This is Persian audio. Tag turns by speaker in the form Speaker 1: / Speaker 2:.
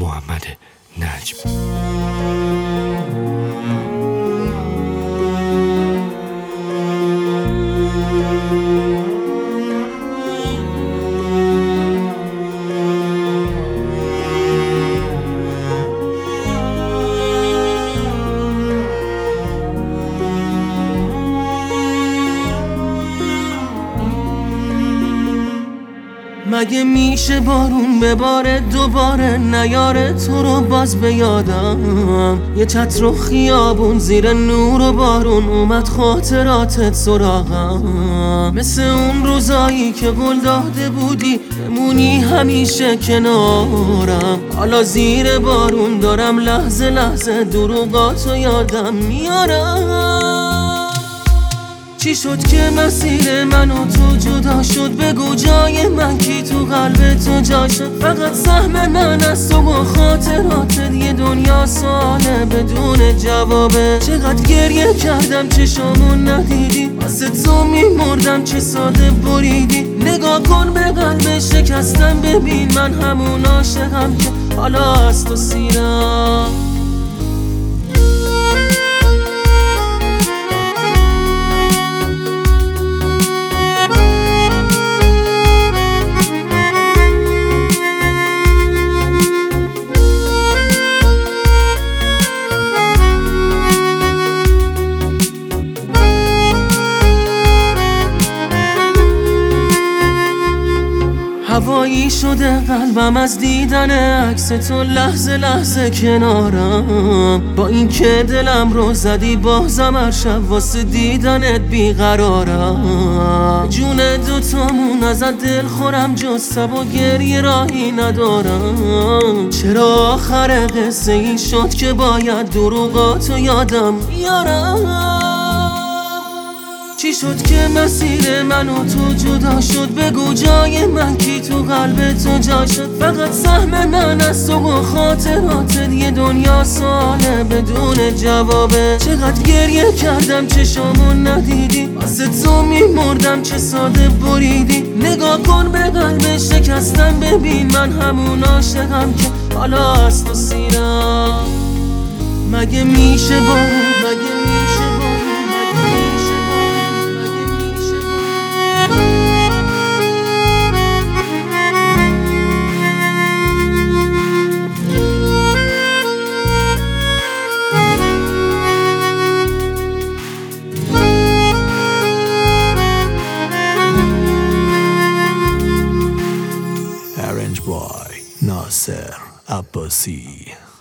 Speaker 1: محمد نجم.
Speaker 2: مگه میشه بارون بباره دوباره نیاره تو رو باز به یادم؟ یه چتر و خیابون زیر نور و بارون اومد خاطراتت سراغم، مثل اون روزایی که قول داده بودی بمونی همیشه کنارم. حالا زیر بارون دارم لحظه لحظه دروغاتو یادم میارم. چی شد که مسیر من و تو جدا شد؟ بگو جای من کی تو قلب تو جا شد؟ فقط سهم من از تو و خاطراتت یه دنیا ساله بدون جوابه. چقدر گریه کردم چشامون ندیدی، واسه تو میمردم چه ساده بریدی. نگاه کن به قلب شکستم، ببین من همون عاشقم که حالا از تو سیرم. هوایی شده قلبم از دیدن عکس تو لحظه لحظه کنارم. با این که دلم رو زدی بازم هر شب واسه دیدنت بیقرارم. جون دوتامون ازت دل خورم، جز تب و گریه راهی ندارم. چرا آخر قصه این شد که باید دروغاتو یادم بیارم؟ چی شد که مسیر من و تو جدا شد؟ بگو جای من کی تو قلب تو جا شد؟ فقط سهم من از تو و خاطراتت یه دنیا ساله بدون جوابه. چقدر گریه کردم چشامون ندیدی، واسه تو میمردم چه ساده بریدی. نگاه کن به قلب شکستم، ببین من همون عاشقم که حالا از تو سیرم. مگه میشه بارون، مگه میشه بارون، مگه میشه
Speaker 3: Arranged by Nasser Abbasi.